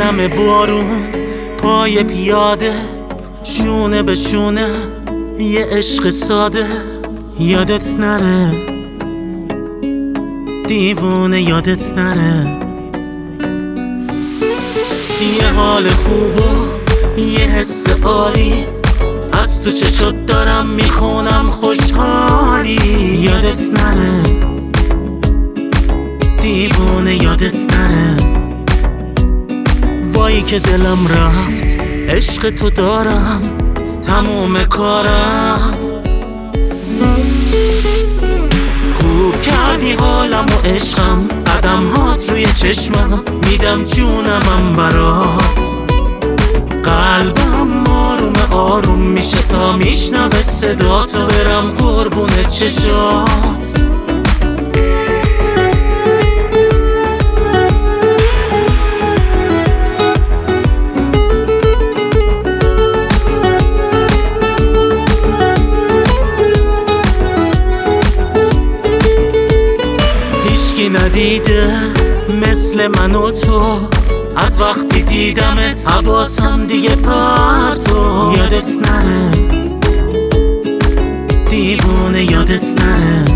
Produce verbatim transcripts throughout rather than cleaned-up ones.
نم بارون پای پیاده، شونه به شونه یه عشق ساده. یادت نره دیوونه، یادت نره یه حال خوب و یه حس عالی از تو چشات دارم میخونم خوشحالی. یادت نره دیوونه، یادت نره وای که دلم رفت، عشق تو دارم تموم کارم. خوب کردی حالم و عشقم، قدم هات روی چشمم، میدم جونمم برات. قلبم آروم آروم میشه تا میشنوه صدا تو، برم قربون چشات. هیچکی ندیده مثل من و تو، از وقتی دیدمت حواسم دیگه پرتو. یادت نره دیوونه، یادت نره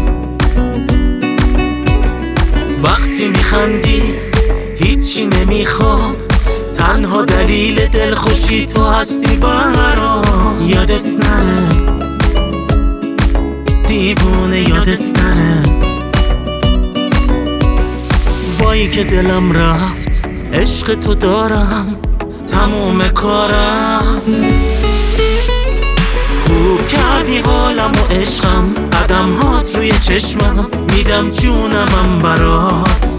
وقتی میخندی هیچی نمیخوام، تنها دلیل دلخوشی تو هستی برام. یادت نره دیوونه، یادت نره وای که دلم رفت، عشق تو دارم تموم کارم. خوب کردی حالم و عشقم، قدم هات روی چشمم، میدم جونمم برات.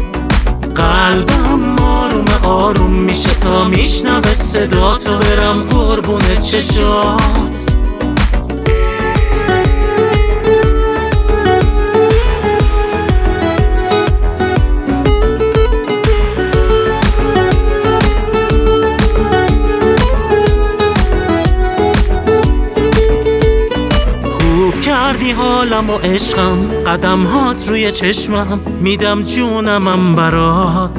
قلبم آروم آروم میشه تا میشنوه صدا تو، برم قربون چشات. کردی حالم و عشقم، قدم هات روی چشمم، میدم جونمم برات.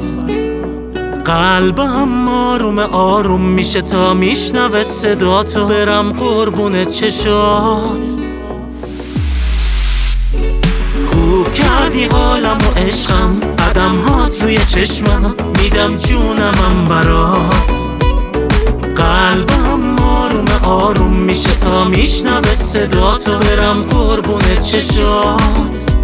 قلبم آروم آروم میشه تا میشنوه صدا تو، برم قربون چشات. خوب کردی حالم و عشقم، قدم هات روی چشمم، میدم جونمم برات. قلبم آروم آروم میشه تا میشنوه صدا تو، برم قربون چشات.